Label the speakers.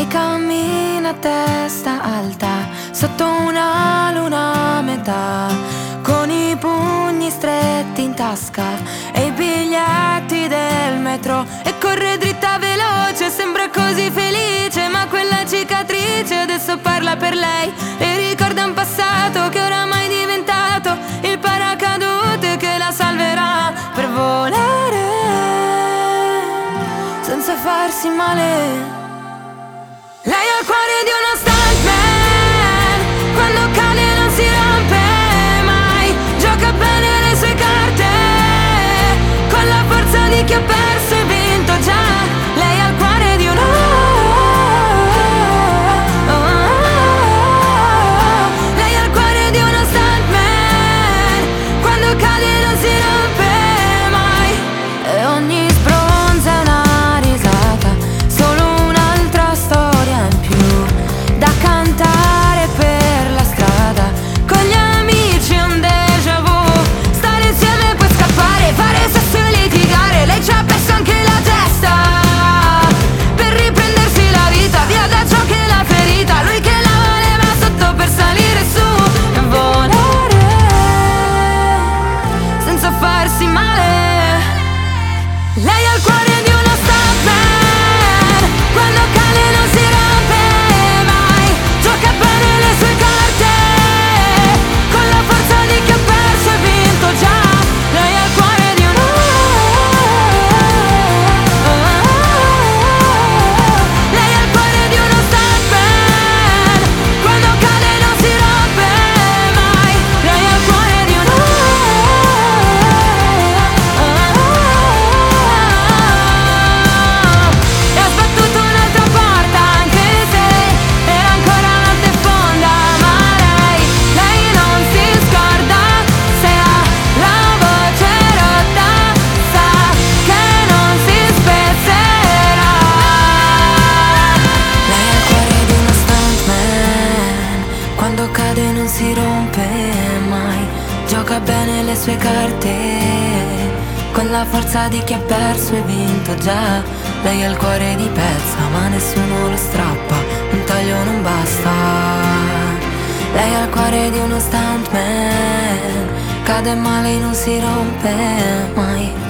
Speaker 1: cammina a testa alta sotto una luna a metà, con i pugni stretti in tasca e i biglietti del metro, e corre dritta veloce, sembra così felice, ma quella cicatrice adesso parla per lei e ricorda un passato che oramai è diventato il paracadute che la salverà per volare senza farsi male. Lei ha il cuore di uno stuntman, quando cade non si rompe mai, gioca bene le sue carte, con la forza di chi ha perso e vinto già. Lei ha il cuore di uno lei ha il cuore di uno stuntman, quando cade non si rompe mai, e ogni sbronza è una risata, solo un'altra storia in più da cantare per la strada, con gli amici un déjà vu, stare insieme e poi scappare, fare sesso e litigare. Lei ci ha perso anche la testa per riprendersi la vita, via da ciò che l'ha ferita, lui che la voleva sotto per salire su e volare senza farsi male. Lei ha il cuore di uno stuntman, quando cade non si rompe mai, gioca bene le sue carte, con la forza di chi ha perso e vinto già. Lei ha il cuore di uno lei ha il cuore di uno stuntman, quando cade non si rompe mai. Lei ha il cuore di uno e ha sbattuto un'altra porta, anche se era ancora notte fonda, ma lei non si scorda, se ha la voce rotta sa che non si spezzerà. Lei ha il cuore di uno stuntman, quando cade non si rompe mai, gioca bene le sue carte, con la forza di chi ha perso e vinto già. Lei ha il cuore di pezza, ma nessuno lo strappa, un taglio non basta. Lei ha il cuore di uno stuntman, cade male e non si rompe mai.